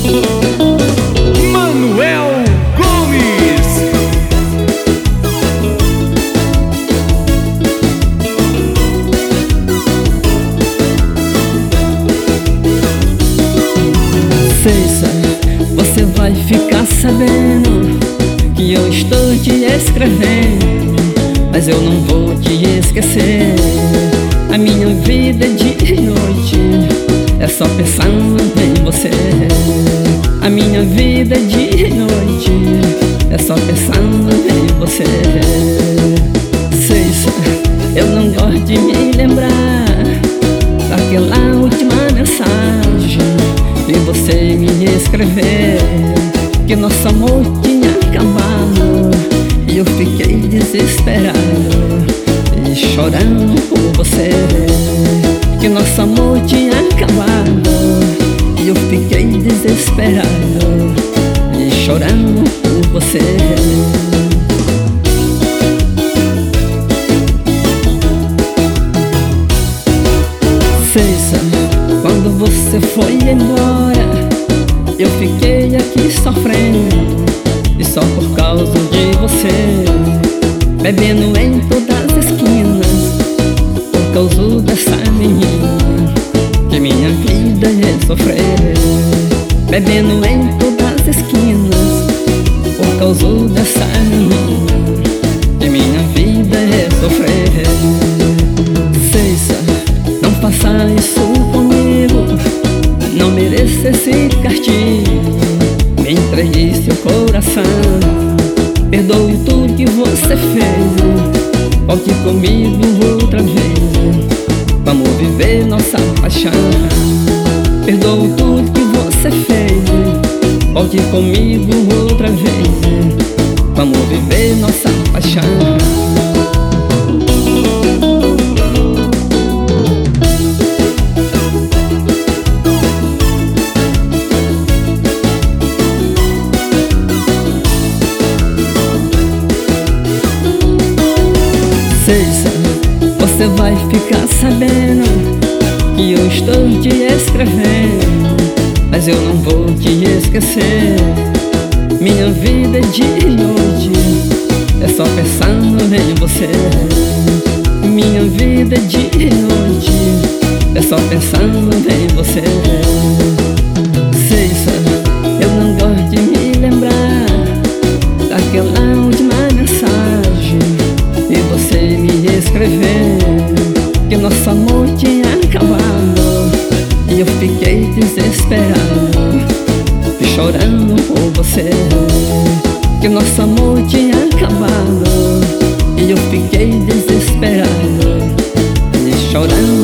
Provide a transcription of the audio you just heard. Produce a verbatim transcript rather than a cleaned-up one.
Manuel Gomes. Cessa, você vai ficar sabendo que eu estou te escrevendo, mas eu não vou te esquecer. A minha vida é dia e noite, é só pensando em você. A minha vida é dia e noite, é só pensando em você. Cessa, eu não gosto de me lembrar daquela última mensagem que você me escreveu, que nosso amor tinha acabado, e eu fiquei desesperado e chorando por você. Que nosso amor tinha acabado, e eu fiquei desesperado e chorando por você. Cessa, quando você foi embora, eu fiquei aqui sofrendo, e só por causa de você, bebendo em todas as esquinas, por causa dessa menina que minha vida é sofrer. Bebendo em todas as esquinas, por causa dessa menina que minha vida é sofrer. Cessa, não faça isso comigo, não mereço esse castigo. Me entregue seu coração, perdoe tudo que você fez, volte comigo outra vez, vamos viver nossa paixão. Perdoe tudo que você fez, volte comigo outra vez, vamos viver nossa paixão. Cessa, você vai ficar sabendo que eu estou te escrevendo, mas eu não vou te esquecer. Minha vida é dia e noite, é só pensando em você. Minha vida é dia e noite, é só pensando em você. Cessa, eu não gosto de me lembrar daquela última mensagem e você me escreveu, que nosso amor tinha acabado, e eu fiquei desesperado e chorando por você. Que nosso amor tinha acabado, e eu fiquei desesperado e chorando